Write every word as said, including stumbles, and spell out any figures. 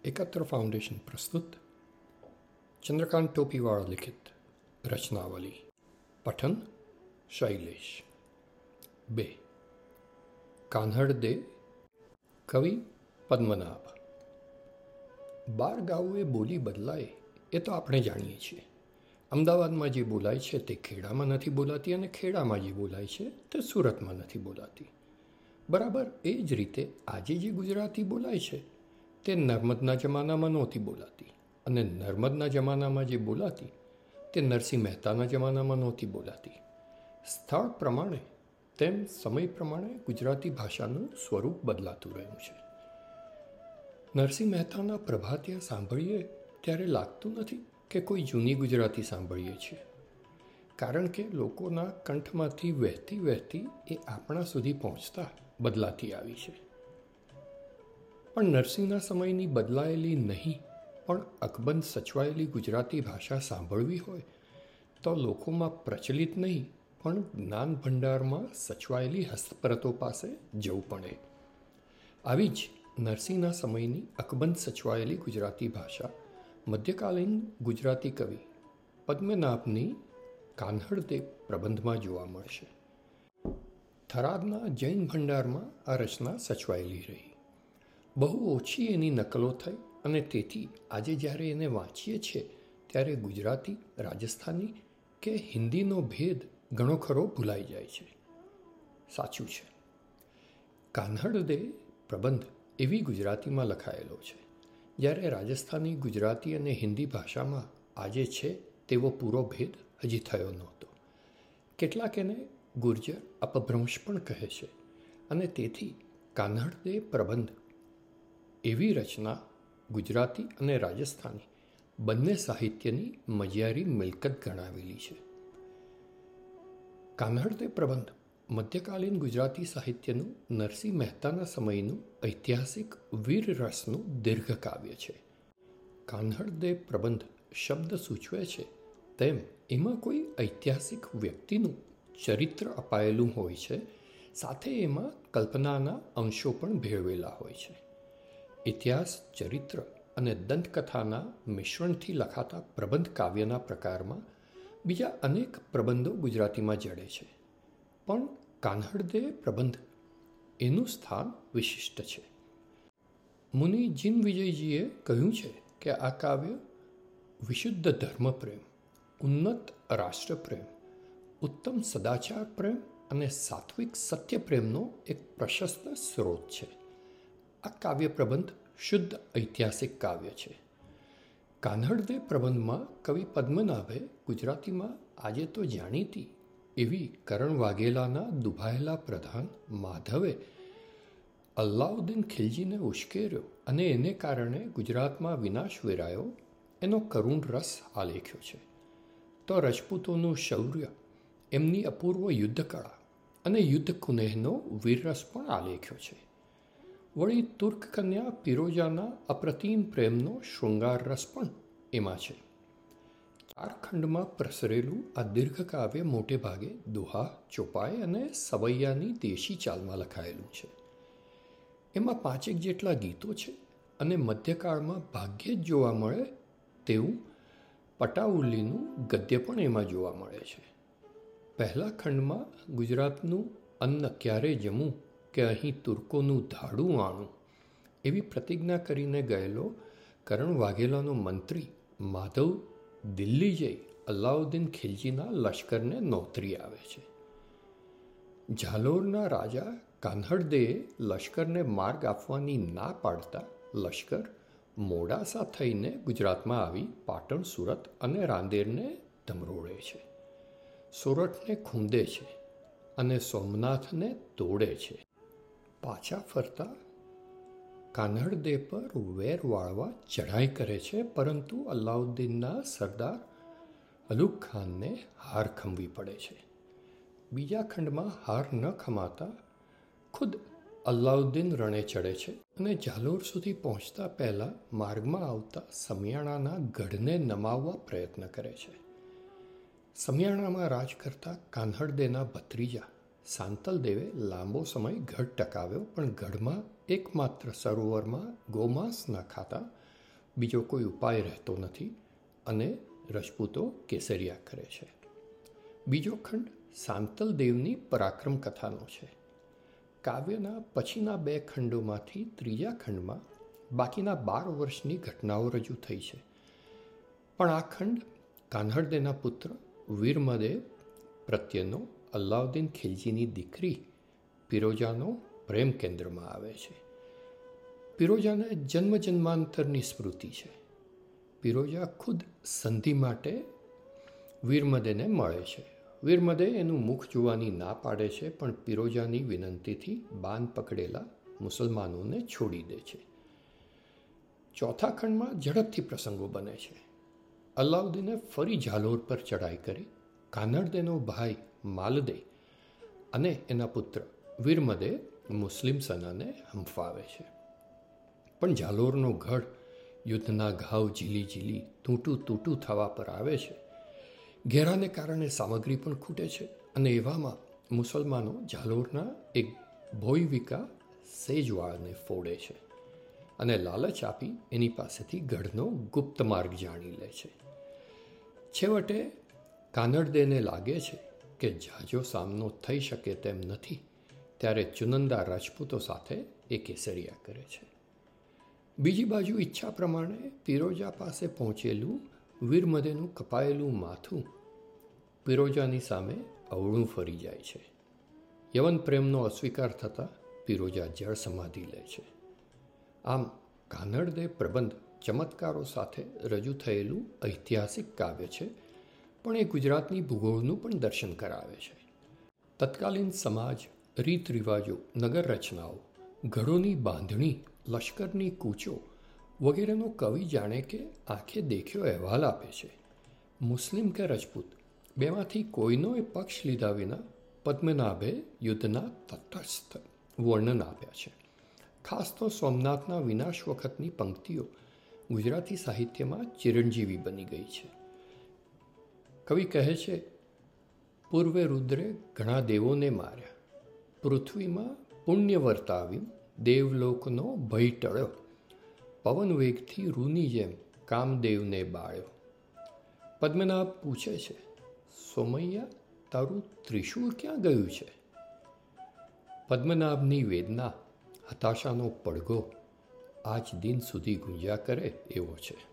एकत्र फाउंडेशन प्रस्तुत चंद्रकांत टोपीवाड़ा लिखित रचनावली। पठन शैलेश। बे कान्हड़ दे कवि पद्मनाभ। बार गावे बोली बदलाय ए तो आपणे जाणीए छीए। अमदावादमां जे बोलाय छे ते खेड़ामां नथी बोलाती अने खेड़ामां जे बोलाय छे ते सूरतमां नथी बोलाती। बराबर ए ज रीते आजे जे गुजराती बोलाय छे ते नर्मदना जमानामां नहोती बोलाती अने नर्मदना जमानामां जे बोलाती ते नरसिंह મહેતાના જમાનામાં નહોતી બોલાતી। સ્થળ પ્રમાણે તેમ સમય પ્રમાણે ગુજરાતી ભાષાનું સ્વરૂપ બદલાતું રહ્યું છે। નરસિંહ મહેતાના પ્રભાતિયા સાંભળીએ ત્યારે લાગતું નથી કે કોઈ જૂની ગુજરાતી સાંભળીએ છીએ, કારણ કે લોકોના કંઠમાંથી વહેતી વહેતી એ આપણા સુધી પહોંચતા બદલાતી આવી છે। પણ નરસિંહના સમયની બદલાયેલી નહીં પણ અકબંધ સચવાયેલી ગુજરાતી ભાષા સાંભળવી હોય તો લોકોમાં પ્રચલિત નહીં પણ જ્ઞાન ભંડારમાં સચવાયેલી હસ્તપ્રતો પાસે જવું પડે। આવી જ નરસિંહના સમયની અકબંધ સચવાયેલી ગુજરાતી ભાષા મધ્યકાલીન ગુજરાતી કવિ પદ્મનાભની કાન્હડ દે પ્રબંધમાં જોવા મળશે। થરાદના જૈન ભંડારમાં આ રચના સચવાયેલી રહી। બહુ ઓછી એની નકલો થઈ અને તેથી આજે જ્યારે એને વાંચીએ છીએ ત્યારે ગુજરાતી, રાજસ્થાની કે હિન્દીનો ભેદ ઘણો ખરો ભૂલાઈ જાય છે। સાચું છે, કાન્હડ દે પ્રબંધ એવી ગુજરાતીમાં લખાયેલો છે જ્યારે રાજસ્થાની, ગુજરાતી અને હિન્દી ભાષામાં આજે છે તેવો પૂરો ભેદ હજી થયો નહોતો। કેટલાક એને ગુર્જર અપભ્રંશ પણ કહે છે અને તેથી કાન્હડ દે પ્રબંધ એવી રચના ગુજરાતી અને રાજસ્થાની બંને સાહિત્યની મજિયારી મિલકત ગણાવેલી છે। કાન્હડ દે પ્રબંધ મધ્યકાલીન ગુજરાતી સાહિત્યનું નરસિંહ મહેતાના સમયનું ઐતિહાસિક વીર રસનું દીર્ઘ કાવ્ય છે। કાન્હડ દે પ્રબંધ શબ્દ સૂચવે છે તેમ એમાં કોઈ ઐતિહાસિક વ્યક્તિનું ચરિત્ર અપાયેલું હોય છે, સાથે એમાં કલ્પનાના અંશો પણ ભેળવેલા હોય છે। ઇતિહાસ, ચરિત્ર અને દંતકથાના મિશ્રણથી લખાતા પ્રબંધ કાવ્યના પ્રકારમાં બીજા અનેક પ્રબંધો ગુજરાતીમાં જડે છે, પણ કાન્હડ દે પ્રબંધ એનું સ્થાન વિશિષ્ટ છે। મુનિ જીન વિજયજીએ કહ્યું છે કે આ કાવ્ય વિશુદ્ધ ધર્મપ્રેમ, ઉન્નત રાષ્ટ્રપ્રેમ, ઉત્તમ સદાચાર પ્રેમ અને સાત્વિક સત્યપ્રેમનો એક પ્રશસ્ત સ્ત્રોત છે। આ કાવ્ય પ્રબંધ શુદ્ધ ઐતિહાસિક કાવ્ય છે। કાન્હડ દે પ્રબંધમાં કવિ પદ્મનાભે ગુજરાતીમાં આજે તો જાણીતી એવી કરણ વાઘેલાના દુભાયેલા પ્રધાન માધવે અલ્લાઉદ્દીન ખિલજીને ઉશ્કેર્યો અને એને કારણે ગુજરાતમાં વિનાશ વેરાયો એનો કરુણ રસ આલેખ્યો છે। તો રજપૂતોનું શૌર્ય, એમની અપૂર્વ યુદ્ધકળા અને યુદ્ધ કુનેહનો વીરરસ પણ આલેખ્યો છે। વળી તુર્ક કન્યા પિરોજાના અપ્રતિમ પ્રેમનો શૃંગાર રસ પણ એમાં છે। ચાર ખંડમાં પ્રસરેલું આ દીર્ઘ કાવ્ય મોટે ભાગે દોહા, ચોપાઈ અને સવૈયાની દેશી ચાલમાં લખાયેલું છે। એમાં પાંચેક જેટલા ગીતો છે અને મધ્યકાળમાં ભાગ્યે જ જોવા મળે તેવું પટાઉલ્લીનું ગદ્ય પણ એમાં જોવા મળે છે। પહેલા ખંડમાં ગુજરાતનું અન્ન ક્યારે જમવું કે અહીં તુર્કોનું ધાડું આણું એવી પ્રતિજ્ઞા કરીને ગયેલો કરણ વાઘેલાનો મંત્રી માધવ દિલ્હી જઈ અલ્લાઉદ્દીન ખિલજીના લશ્કરને નોતરી આવે છે। ઝાલોરના રાજા કાન્હડ દેએ લશ્કરને માર્ગ આપવાની ના પાડતા લશ્કર મોડાસા થઈને ગુજરાતમાં આવી પાટણ, સુરત અને રાંદેરને ધમરોળે છે, સોરઠને ખૂંદે છે અને સોમનાથને તોડે છે। પાછા ફરતા કાન્હડ દે પર વેર વાળવા ચઢાઈ કરે છે, પરંતુ અલ્લાઉદ્દીનના સરદાર અલુગ ખાનને હાર ખમવી પડે છે। બીજા ખંડમાં હાર ન ખમાતા ખુદ અલ્લાઉદ્દીન રણે ચડે છે અને ઝાલોર સુધી પહોંચતા પહેલાં માર્ગમાં આવતા સમિયાણાના ગઢને નમાવવા પ્રયત્ન કરે છે। સમિયાણામાં રાજ કરતા કાન્હડ દેના ભત્રીજા શાંતલદેવે લાંબો સમય ગઢ ટકાવ્યો, પણ ગઢમાં એકમાત્ર સરોવરમાં ગોમાંસ ન ખાતા બીજો કોઈ ઉપાય રહેતો નથી અને રજપૂતો કેસરિયા કરે છે. બીજો ખંડ શાંતલ દેવની પરાક્રમ કથાનો છે. કાવ્યના પછીના બે ખંડોમાંથી ત્રીજા ખંડમાં બાકીના બાર વર્ષની ઘટનાઓ રજૂ થઈ છે. પણ આ ખંડ કાન્હડદેના પુત્ર વીરમદેવ પ્રત્યેનો અલાઉદ્દીન ખિલજીની દીકરી પિરોજાનો પ્રેમ કેન્દ્રમાં આવે છે. પિરોજાને જન્મ જન્માંતરની સ્મૃતિ છે. પિરોજા ખુદ સંધિ માટે વીરમદેને મળે છે. વીરમદે એનું મુખ જોવાની ના પાડે છે, પણ પિરોજાની વિનંતીથી બાન પકડેલા મુસલમાનોને છોડી દે છે. ચોથા ખંડમાં ઝડપથી પ્રસંગો બને છે. અલાઉદ્દીને ફરી ઝાલોર પર ચડાઈ કરી કાનડદેનો ભાઈ માલદે અને એના પુત્ર વીરમદે મુસ્લિમ સેનાને હંફાવે છે. પણ ઝાલોરનો ગઢ યુદ્ધના ઘાવ ઝીલી ઝીલી તૂટું તૂટું થવા પર આવે છે. ઘેરાને કારણે સામગ્રી પણ ખૂટે છે અને એવામાં મુસલમાનો ઝાલોરના એક ભોયવિકા સેજવાળને ફોડે છે અને લાલચ આપી એની પાસેથી ગઢનો ગુપ્ત માર્ગ જાણી લે છે. છેવટે કાનડદેને લાગે છે કે ઝાઝો સામનો થઈ શકે તેમ નથી, ત્યારે ચુનંદા રાજપૂતો સાથે એ કેસરિયા કરે છે. બીજી બાજુ ઈચ્છા પ્રમાણે પિરોજા પાસે પહોંચેલું વીરમદેનું કપાયેલું માથું પિરોજાની સામે અવળું ફરી જાય છે. યવન પ્રેમનો અસ્વીકાર થતાં પિરોજા જળ સમાધિ લે છે. આમ કાનડદે પ્રબંધ ચમત્કારો સાથે રજૂ થયેલું ઐતિહાસિક કાવ્ય છે, પણ એ ગુજરાતની ભૂગોળનું પણ દર્શન કરાવે છે. તત્કાલીન સમાજ, રીત રિવાજો, નગર રચનાઓ, ઘરોની બાંધણી, લશ્કરની કૂચો વગેરેનો કવિ જાણે કે આંખે દેખ્યો અહેવાલ આપે છે. મુસ્લિમ કે રજપૂત બેમાંથી કોઈનોએ પક્ષ લીધા વિના પદ્મનાભે યુદ્ધના તટસ્થ વર્ણન આપ્યા છે. ખાસ તો સોમનાથના વિનાશ વખતની પંક્તિઓ ગુજરાતી સાહિત્યમાં ચિરંજીવી બની ગઈ છે. કવિ કહે છે, પૂર્વે રુદ્રે ઘણા દેવોને માર્યા, પૃથ્વીમાં પુણ્ય વર્તાવ્યું, દેવલોકનો ભય ટળ્યો, પવન વેગથી રૂની જેમ કામદેવને બાળ્યો. પદ્મનાભ પૂછે છે, સોમૈયા તારું ત્રિશૂળ ક્યાં ગયું છે? પદ્મનાભની વેદના, હતાશાનો પડઘો આજ દિન સુધી ગુંજ્યા કરે એવો છે.